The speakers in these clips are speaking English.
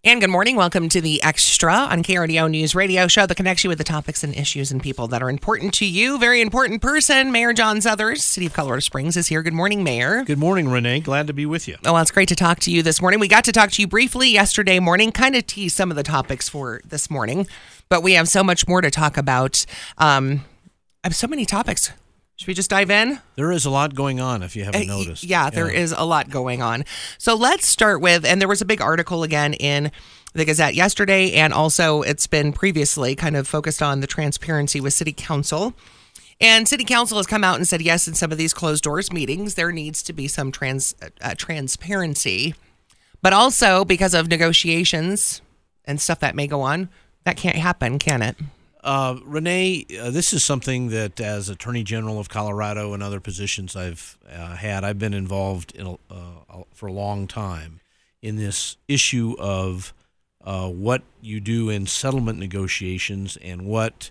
And good morning. Welcome to the Extra on KRDO News Radio Show that connects you with the topics and issues and people that are important to you. Very important person, Mayor John Suthers, City of Colorado Springs, is here. Good morning, Mayor. Good morning, Renee. Glad to be with you. Oh, well, it's great to talk to you this morning. We got to talk to you briefly yesterday morning, kind of tease some of the topics for this morning, but we have so much more to talk about. I have so many topics. Should we just dive in? There is a lot going on, if you haven't noticed. Yeah, there is a lot going on. So let's start with, and there was a big article again in the Gazette yesterday, and also it's been previously kind of focused on the transparency with City Council. And City Council has come out and said, yes, in some of these closed doors meetings, there needs to be some transparency. But also because of negotiations and stuff that may go on, that can't happen, can it? Renee, this is something that as Attorney General of Colorado and other positions I've been involved in for a long time in this issue of what you do in settlement negotiations and what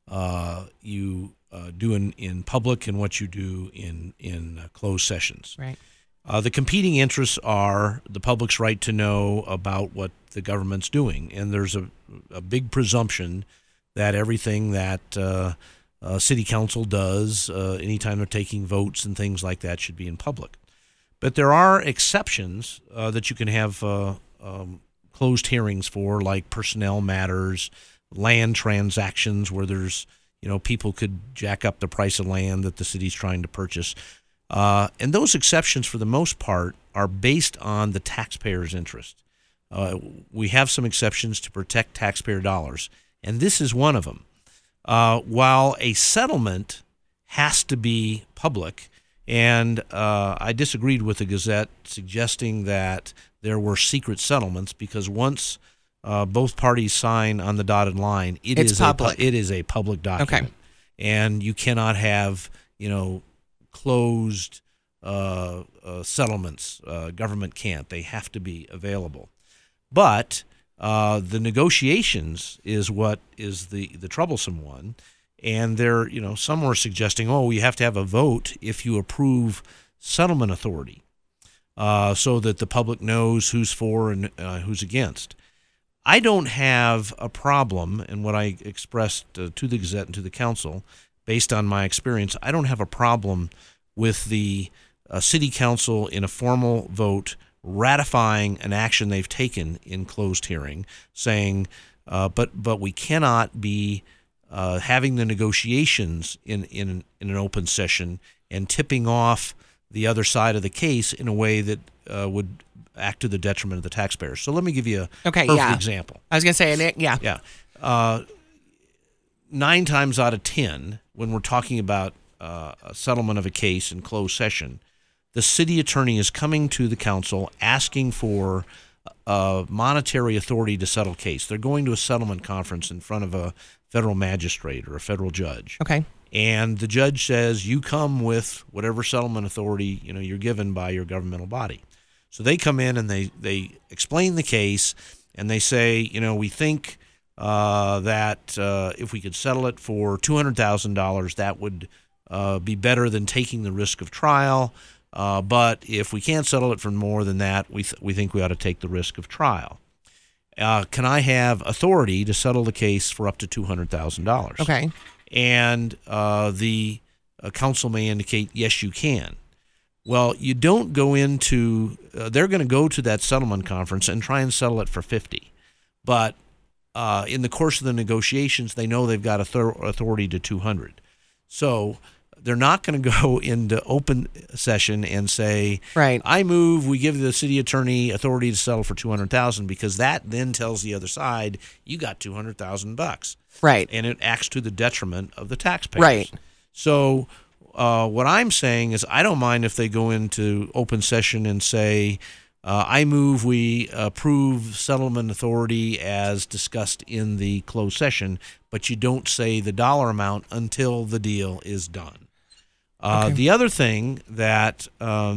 you do in public and what you do in closed sessions. Right. The competing interests are the public's right to know about what the government's doing, and there's a big presumption that everything that City Council does, anytime they're taking votes and things like that, should be in public. But there are exceptions that you can have closed hearings for, like personnel matters, land transactions where there's, people could jack up the price of land that the city's trying to purchase. And those exceptions, for the most part, are based on the taxpayer's interest. We have some exceptions to protect taxpayer dollars, and this is one of them. While a settlement has to be public, and I disagreed with the Gazette suggesting that there were secret settlements, because once both parties sign on the dotted line, it is a public document. Okay. And you cannot have closed settlements. Government can't. They have to be available. But the negotiations is what is the troublesome one, and there, some were suggesting, you have to have a vote if you approve settlement authority, so that the public knows who's for and who's against. I don't have a problem, and what I expressed to the Gazette and to the Council, based on my experience, I don't have a problem with the City Council in a formal vote ratifying an action they've taken in closed hearing, saying, but we cannot be having the negotiations in an open session and tipping off the other side of the case in a way that would act to the detriment of the taxpayers. So let me give you a perfect example. I was going to say, yeah. Yeah. 9 times out of 10, when we're talking about a settlement of a case in closed session, the city attorney is coming to the council asking for monetary authority to settle case. They're going to a settlement conference in front of a federal magistrate or a federal judge. Okay. And the judge says, you come with whatever settlement authority you're given by your governmental body. So they come in and they explain the case, and they say, we think that if we could settle it for $200,000, that would be better than taking the risk of trial. But if we can't settle it for more than that, we think we ought to take the risk of trial. Can I have authority to settle the case for up to $200,000? Okay. And the council may indicate, yes, you can. Well, you don't go into they're going to go to that settlement conference and try and settle it for $50,000. But in the course of the negotiations, they know they've got authority to $200,000. So they're not going to go into open session and say, right, I move we give the city attorney authority to settle for $200,000, because that then tells the other side you got $200,000. Right. And it acts to the detriment of the taxpayers. Right. So what I'm saying is I don't mind if they go into open session and say, I move we approve settlement authority as discussed in the closed session, but you don't say the dollar amount until the deal is done. Okay. The other thing that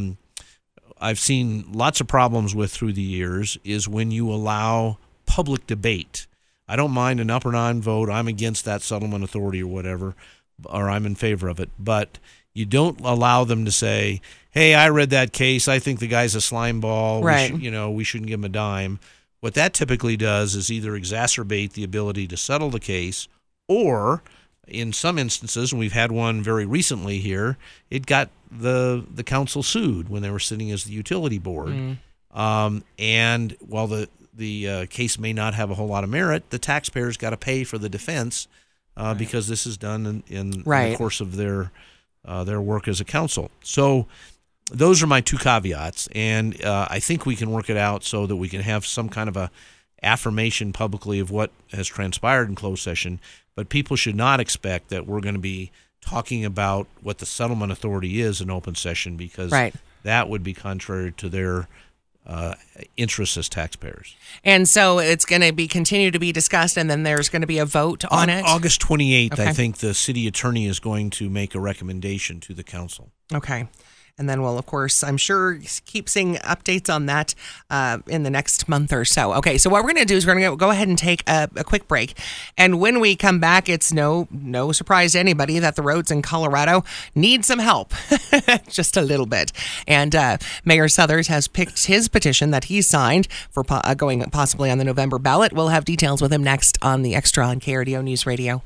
I've seen lots of problems with through the years is when you allow public debate. I don't mind an up or down vote. I'm against that settlement authority or whatever, or I'm in favor of it. But you don't allow them to say, hey, I read that case. I think the guy's a slime ball. Right. We shouldn't give him a dime. what that typically does is either exacerbate the ability to settle the case, or in some instances, and we've had one very recently here, it got the council sued when they were sitting as the utility board. And while the case may not have a whole lot of merit, the taxpayers got to pay for the defense because this is done in the course of their work as a council. So those are my two caveats, and I think we can work it out so that we can have some kind of a affirmation publicly of what has transpired in closed session. But people should not expect that we're going to be talking about what the settlement authority is in open session, because that would be contrary to their interests as taxpayers. And so it's going to be continue to be discussed, and then there's going to be a vote on it? August 28th, I think the city attorney is going to make a recommendation to the council. Okay. And then we'll, of course, I'm sure, keep seeing updates on that in the next month or so. Okay, so what we're going to do is we're going to go ahead and take a quick break. And when we come back, it's no surprise to anybody that the roads in Colorado need some help, just a little bit. And Mayor Suthers has picked his petition that he signed for going possibly on the November ballot. We'll have details with him next on the Extra on KRDO News Radio.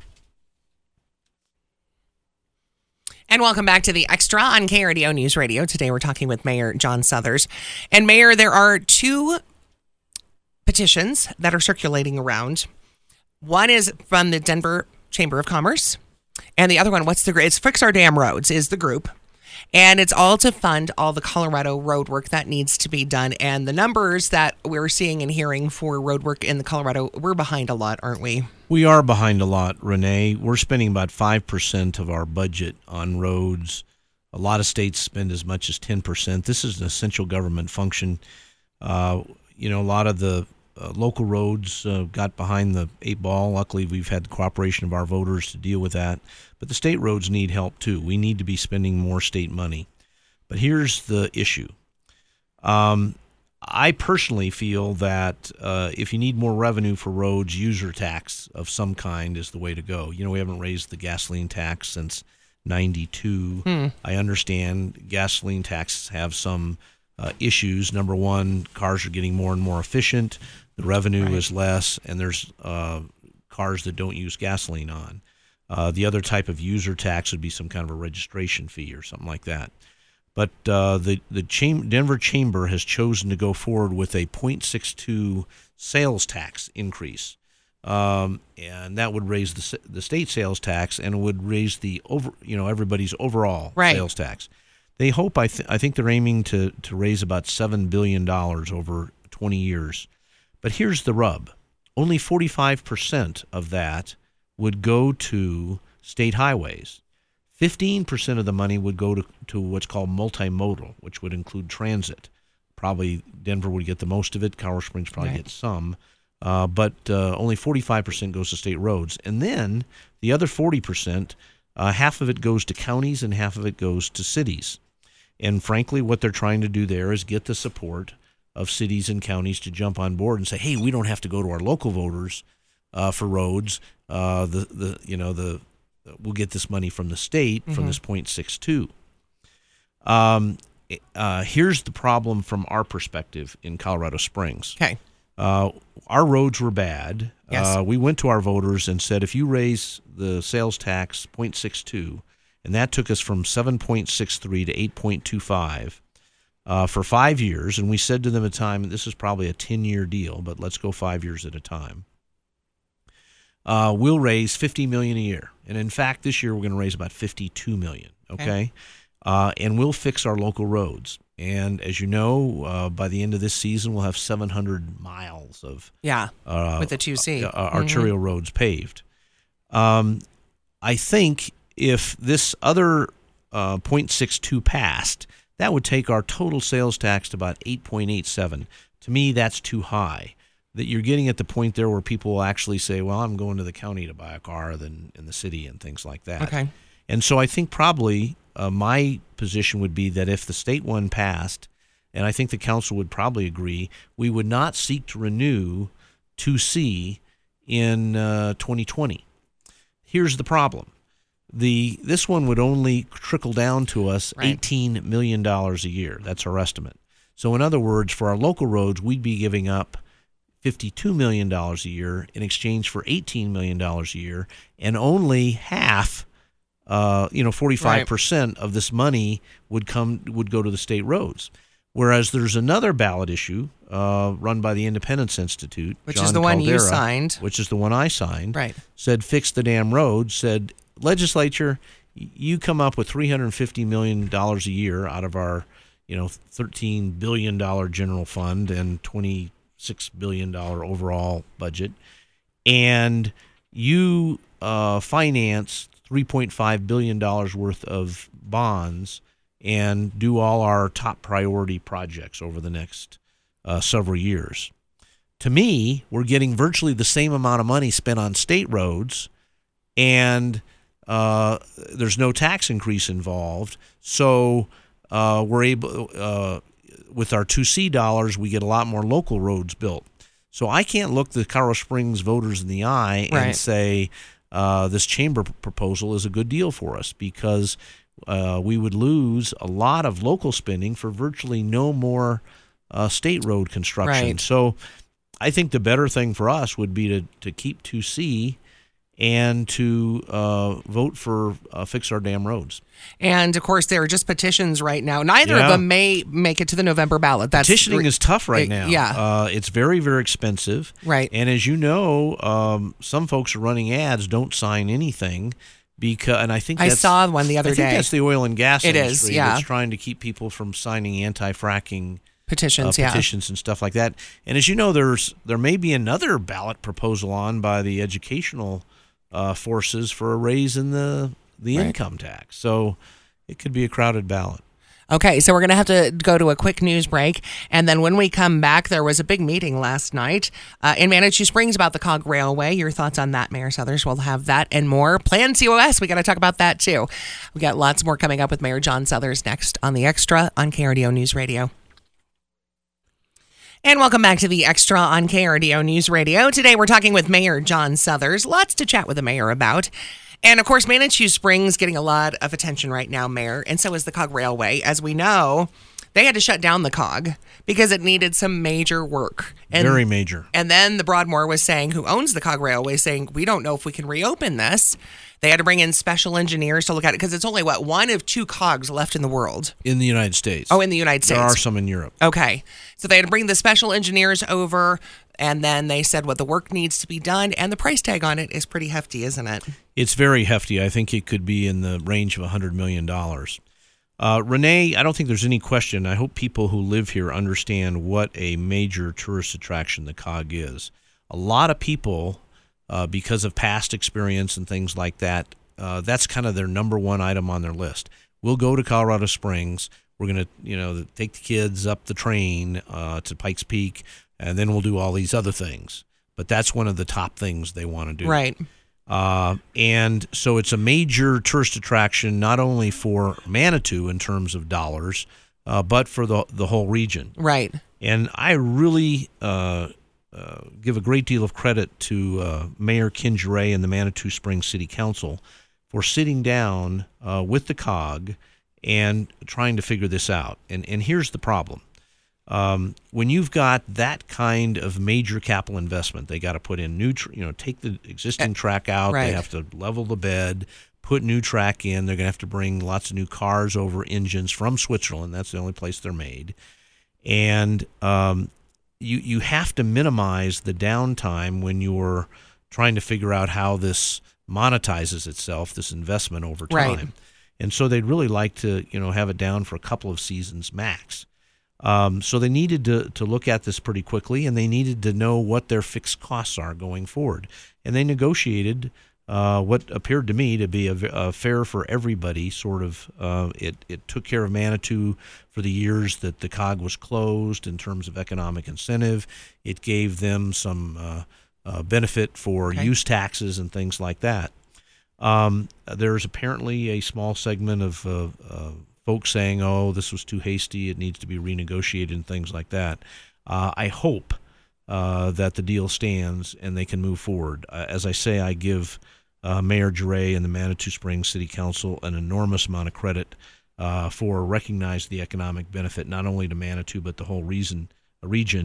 And welcome back to the Extra on KRDO News Radio. Today we're talking with Mayor John Suthers. And Mayor, there are two petitions that are circulating around. One is from the Denver Chamber of Commerce, and the other one, it's Fix Our Damn Roads is the group. And it's all to fund all the Colorado road work that needs to be done. And the numbers that we're seeing and hearing for road work in the Colorado, we're behind a lot, aren't we? We are behind a lot, Renee. We're spending about 5% of our budget on roads. A lot of states spend as much as 10%. This is an essential government function. A lot of the local roads got behind the 8 ball. Luckily, we've had the cooperation of our voters to deal with that. But the state roads need help, too. We need to be spending more state money. But here's the issue. I personally feel that if you need more revenue for roads, user tax of some kind is the way to go. We haven't raised the gasoline tax since 92. I understand gasoline taxes have some issues. Number one, cars are getting more and more efficient. The revenue is less, and there's cars that don't use gasoline on. The other type of user tax would be some kind of a registration fee or something like that. But the Denver Chamber has chosen to go forward with a 0.62 sales tax increase, and that would raise the state sales tax, and it would raise the everybody's overall sales tax. They hope I think they're aiming to raise about $7 billion over 20 years. But here's the rub: only 45% of that would go to state highways. 15% of the money would go to what's called multimodal, which would include transit. Probably Denver would get the most of it. Colorado Springs probably gets some. But only 45% goes to state roads. And then the other 40%, half of it goes to counties and half of it goes to cities. And frankly, what they're trying to do there is get the support of cities and counties to jump on board and say, hey, we don't have to go to our local voters for roads. We'll get this money from the state from this 0.62. Here's the problem from our perspective in Colorado Springs. Okay. Our roads were bad. Yes. We went to our voters and said, if you raise the sales tax 0.62, and that took us from 7.63 to 8.25 for 5 years, and we said to them at the time, this is probably a 10-year deal, but let's go 5 years at a time. We'll raise $50 million a year, and in fact, this year we're going to raise about $52 million. Okay, and we'll fix our local roads. And as you know, by the end of this season, we'll have 700 miles of with the 2C arterial roads paved. I think if this other 0.62 passed, that would take our total sales tax to about 8.87. To me, that's too high. That you're getting at the point there where people will actually say, well, I'm going to the county to buy a car than in the city and things like that. Okay. And so I think probably my position would be that if the state one passed, and I think the council would probably agree, we would not seek to renew 2C in 2020. Here's the problem. This one would only trickle down to us $18 million a year. That's our estimate. So in other words, for our local roads, we'd be giving up $52 million a year in exchange for $18 million a year, and only half, 45% of this money would go to the state roads. Whereas there's another ballot issue run by the Independence Institute, which John is the one you Caldera, signed. which is the one I signed. Right. Said fix the damn roads. Said legislature, you come up with $350 million a year out of our, $13 billion general fund and $26 billion overall budget, and you finance $3.5 billion worth of bonds and do all our top priority projects over the next several years. To me, we're getting virtually the same amount of money spent on state roads, and there's no tax increase involved. So we're able, with our 2C dollars, we get a lot more local roads built. So I can't look the Colorado Springs voters in the eye and say this chamber proposal is a good deal for us, because we would lose a lot of local spending for virtually no more state road construction. Right. So I think the better thing for us would be to keep 2C and to vote for Fix Our Damn Roads. And, of course, there are just petitions right now. Neither of them may make it to the November ballot. Petitioning is tough right now. Yeah. It's very, very expensive. Right. And as you know, some folks are running ads, don't sign anything. And I think I saw one the other day. I think that's the oil and gas industry. It is, yeah. That's trying to keep people from signing anti-fracking petitions and stuff like that. And as you know, there may be another ballot proposal on by the educational forces for a raise in the income tax. So it could be a crowded ballot. Okay, so we're going to have to go to a quick news break. And then when we come back, there was a big meeting last night in Manitou Springs about the Cog Railway. Your thoughts on that, Mayor Suthers? We'll have that and more. Plan COS, we got to talk about that too. We got lots more coming up with Mayor John Suthers next on The Extra on KRDO News Radio. And welcome back to The Extra on KRDO News Radio. Today we're talking with Mayor John Suthers. Lots to chat with the mayor about. And, of course, Manitou Springs getting a lot of attention right now, Mayor, and so is the Cog Railway. As we know, they had to shut down the Cog because it needed some major work. Very major. And then the Broadmoor was saying, who owns the Cog Railway, saying, we don't know if we can reopen this. They had to bring in special engineers to look at it because it's only, one of two cogs left in the world? In the United States. Oh, in the United States. There are some in Europe. Okay. So they had to bring the special engineers over, and then they said what the work needs to be done, and the price tag on it is pretty hefty, isn't it? It's very hefty. I think it could be in the range of $100 million. Renee, I don't think there's any question. I hope people who live here understand what a major tourist attraction the Cog is. A lot of people, because of past experience and things like that, that's kind of their number one item on their list. We'll go to Colorado Springs. We're going to, take the kids up the train to Pikes Peak, and then we'll do all these other things. But that's one of the top things they want to do. Right. And so it's a major tourist attraction, not only for Manitou in terms of dollars, but for the whole region. Right. And I really give a great deal of credit to Mayor Ken Gere and the Manitou Springs City Council for sitting down with the COG and trying to figure this out. And here's the problem. When you've got that kind of major capital investment, they got to put in new, take the existing track out. Right. They have to level the bed, put new track in. They're going to have to bring lots of new cars over, engines from Switzerland. That's the only place they're made. And you have to minimize the downtime when you're trying to figure out how this monetizes itself, this investment over time. Right. And so they'd really like to, have it down for a couple of seasons max. So they needed to look at this pretty quickly, and they needed to know what their fixed costs are going forward. And they negotiated what appeared to me to be a fair for everybody sort of. It took care of Manitou for the years that the COG was closed in terms of economic incentive. It gave them some benefit for use taxes and things like that. There's apparently a small segment of folks saying, oh, this was too hasty, it needs to be renegotiated and things like that. I hope that the deal stands and they can move forward. As I say, I give Mayor Gere and the Manitou Springs City Council an enormous amount of credit for recognizing the economic benefit, not only to Manitou, but the whole region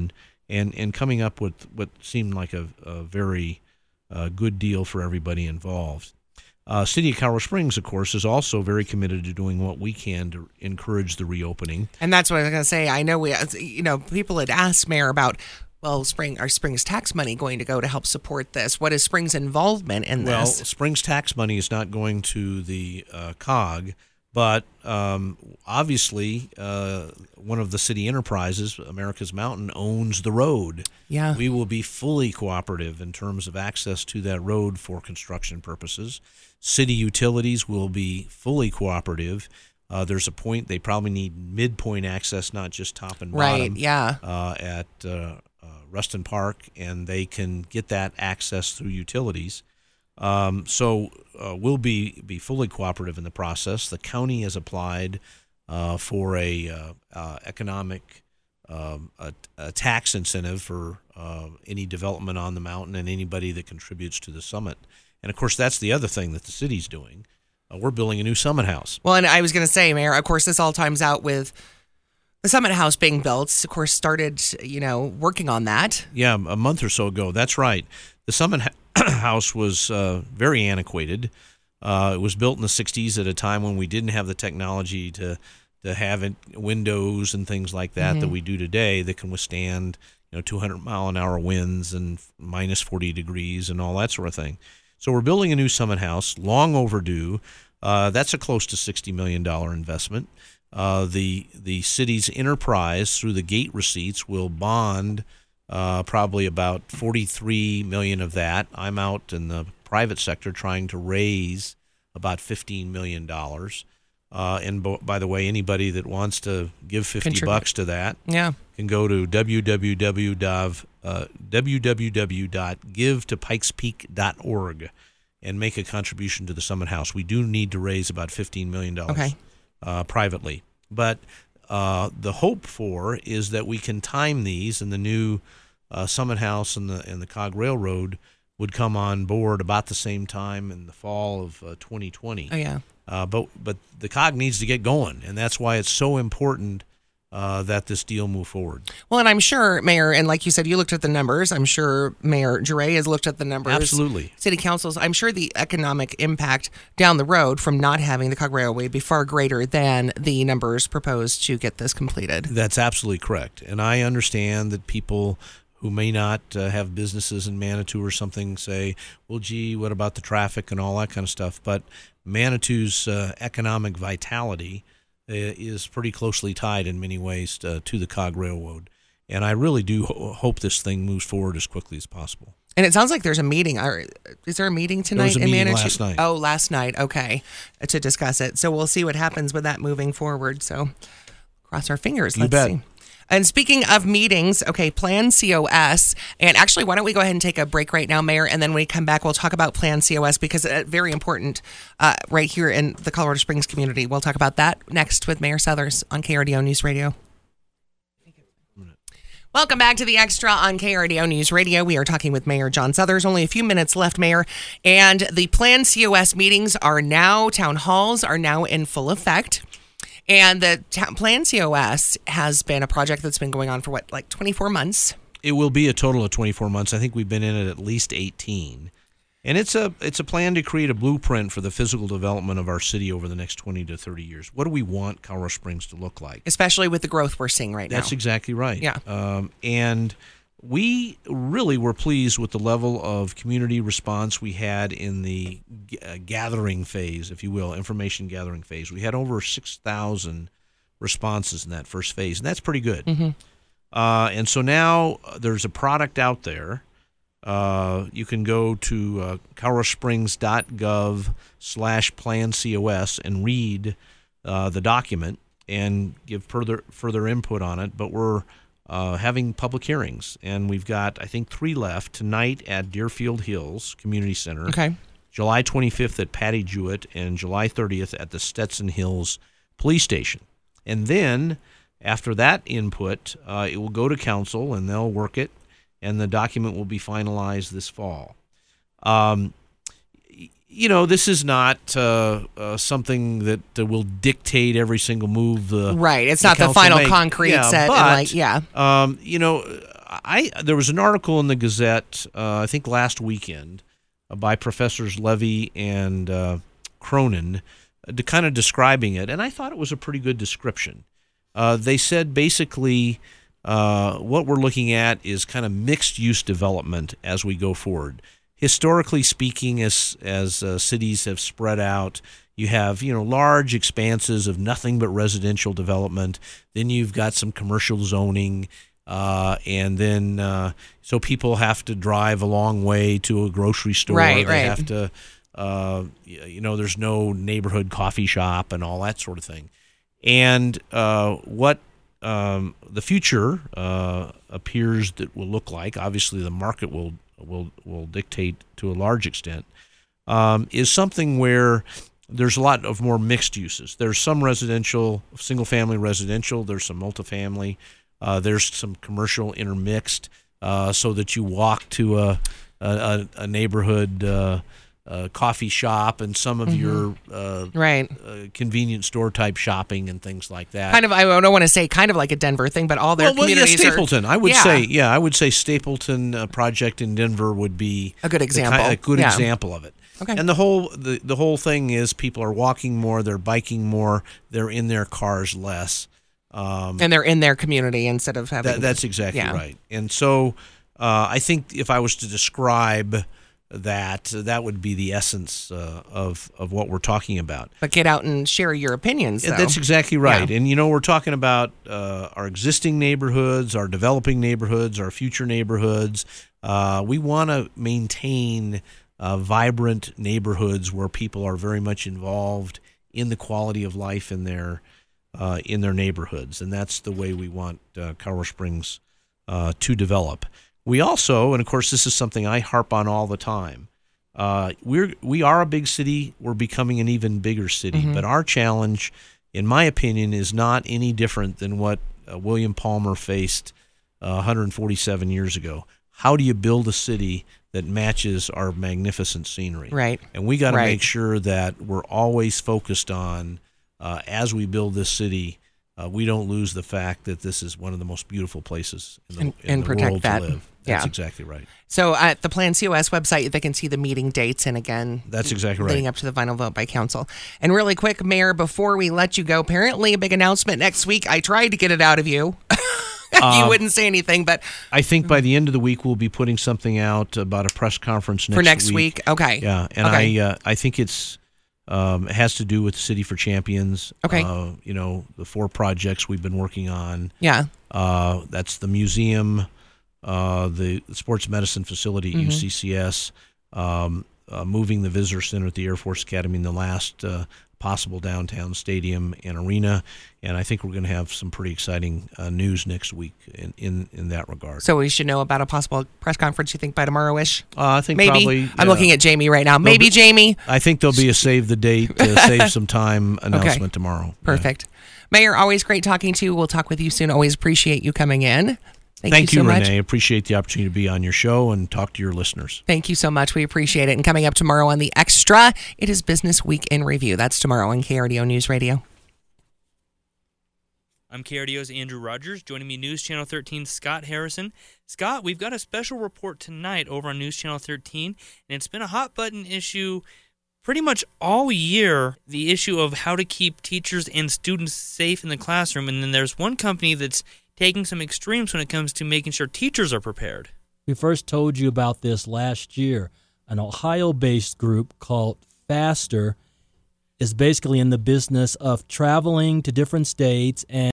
and coming up with what seemed like a very good deal for everybody involved. City of Colorado Springs, of course, is also very committed to doing what we can to encourage the reopening. And that's what I was going to say. I know people had asked Mayor about, well, are Springs tax money going to go to help support this? What is Springs' involvement in this? Well, Springs tax money is not going to the COG, but obviously one of the city enterprises, America's Mountain, owns the road. Yeah. We will be fully cooperative in terms of access to that road for construction purposes. City utilities will be fully cooperative. There's a point they probably need midpoint access, not just top and bottom. Right, yeah. At Ruston Park, and they can get that access through utilities. So we'll be fully cooperative in the process. The county has applied for a economic a tax incentive for any development on the mountain and anybody that contributes to the summit. And, of course, that's the other thing that the city's doing. We're building a new Summit House. Well, and I was going to say, Mayor, of course, this all times out with the Summit House being built. Of course, started, working on that. Yeah, a month or so ago. That's right. The Summit House was very antiquated. It was built in the 60s at a time when we didn't have the technology to have windows and things like that that we do today that can withstand 200-mile-an-hour winds and minus 40 degrees and all that sort of thing. So we're building a new Summit House, long overdue. That's a close to $60 million investment. The city's enterprise, through the gate receipts, will bond probably about $43 million of that. I'm out in the private sector trying to raise about $15 million. And by the way, anybody that wants to give $50 to that can go to www.givetopikespeak.org and make a contribution to the Summit House. We do need to raise about $15 million privately. But the hope for is that we can time these, and the new Summit House and the Cog Railroad would come on board about the same time in the fall of 2020. Oh, yeah. But the COG needs to get going, and that's why it's so important that this deal move forward. Well, and I'm sure, Mayor, and like you said, you looked at the numbers. I'm sure Mayor Jure has looked at the numbers. Absolutely. City councils. I'm sure the economic impact down the road from not having the Cog Railway would be far greater than the numbers proposed to get this completed. That's absolutely correct. And I understand that people who may not have businesses in Manitou or something say, well, gee, what about the traffic and all that kind of stuff? But Manitou's economic vitality is pretty closely tied in many ways to the Cog Railroad. And I really do hope this thing moves forward as quickly as possible. And it sounds like there's a meeting. Is there a meeting tonight in Manitou? Last night. Oh, last night. Okay. To discuss it. So we'll see what happens with that moving forward. So cross our fingers. Let's bet. See. And speaking of meetings, okay, Plan COS. And actually, why don't we go ahead and take a break right now, Mayor, and then when we come back, we'll talk about Plan COS because it's very important right here in the Colorado Springs community. We'll talk about that next with Mayor Suthers on KRDO News Radio. Welcome back to the Extra on KRDO News Radio. We are talking with Mayor John Suthers. Only a few minutes left, Mayor. And the Plan COS meetings are now, town halls are now in full effect. And the Plan COS has been a project that's been going on for, 24 months? It will be a total of 24 months. I think we've been in it at least 18. And it's a plan to create a blueprint for the physical development of our city over the next 20 to 30 years. What do we want Colorado Springs to look like? Especially with the growth we're seeing right now. That's exactly right. Yeah. And we really were pleased with the level of community response we had in the gathering phase, if you will, information gathering phase. We had over 6,000 responses in that first phase, and that's pretty good. Mm-hmm. And so now there's a product out there. You can go to coloradosprings.gov/PlanCOS and read the document and give further input on it. But we're having public hearings, and we've got, I think, 3 left tonight at Deerfield Hills Community Center. Okay. July 25th at Patty Jewett, and July 30th at the Stetson Hills Police Station. And then, after that input, it will go to council, and they'll work it, and the document will be finalized this fall. This is not something that will dictate every single move. Right. It's not the final concrete set. But, there was an article in the Gazette, I think last weekend, by Professors Levy and Cronin, kind of describing it, and I thought it was a pretty good description. They said basically what we're looking at is kind of mixed-use development as we go forward. Historically speaking, as cities have spread out, you have large expanses of nothing but residential development. Then you've got some commercial zoning, and then so people have to drive a long way to a grocery store. Right. They have to, there's no neighborhood coffee shop and all that sort of thing. And what the future appears that will look like, obviously the market will dictate to a large extent, is something where there's a lot of more mixed uses. There's some residential, single-family residential. There's some multifamily. There's some commercial intermixed, so that you walk to a neighborhood coffee shop and some of your convenience store type shopping and things like that. Kind of, I don't want to say kind of like a Denver thing, but all their communities Stapleton. I would say Stapleton project in Denver would be a good example. Example of it. Okay. And the whole thing is people are walking more, they're biking more, they're in their cars less. And they're in their community instead of having... That's exactly right. And so I think if I was to describe that would be the essence of what we're talking about. But get out and share your opinions, though. That's exactly right. Yeah. And, we're talking about our existing neighborhoods, our developing neighborhoods, our future neighborhoods. We want to maintain vibrant neighborhoods where people are very much involved in the quality of life in their neighborhoods, and that's the way we want Colorado Springs to develop. We also, and of course this is something I harp on all the time, we are a big city, we're becoming an even bigger city, but our challenge, in my opinion, is not any different than what William Palmer faced 147 years ago. How do you build a city that matches our magnificent scenery? Right. And we got to make sure that we're always focused on, as we build this city, we don't lose the fact that this is one of the most beautiful places in the world to live. That's exactly right. So at the Plan COS website, they can see the meeting dates and again, that's exactly right, leading up to the final vote by council. And really quick, Mayor, before we let you go, apparently a big announcement next week. I tried to get it out of you. You wouldn't say anything, but I think by the end of the week we'll be putting something out about a press conference for next week. Okay. Yeah, and okay. I think it has to do with City for Champions. Okay. The 4 projects we've been working on. Yeah. That's the museum, the sports medicine facility at UCCS, moving the visitor center at the Air Force Academy in the last possible downtown stadium and arena, and I think we're going to have some pretty exciting news next week in that regard. So we should know about a possible press conference, you think, by tomorrow-ish? I think maybe. Probably. I'm looking at Jamie right now. Maybe, Jamie? I think there'll be a save the date, save some time announcement tomorrow. Perfect. Yeah. Mayor, always great talking to you. We'll talk with you soon. Always appreciate you coming in. Thank you so much. Renee. Appreciate the opportunity to be on your show and talk to your listeners. Thank you so much. We appreciate it. And coming up tomorrow on The Extra, it is Business Week in Review. That's tomorrow on KRDO News Radio. I'm KRDO's Andrew Rogers. Joining me, News Channel 13's Scott Harrison. Scott, we've got a special report tonight over on News Channel 13, and it's been a hot-button issue pretty much all year, the issue of how to keep teachers and students safe in the classroom. And then there's one company that's taking some extremes when it comes to making sure teachers are prepared. We first told you about this last year. An Ohio-based group called Faster is basically in the business of traveling to different states and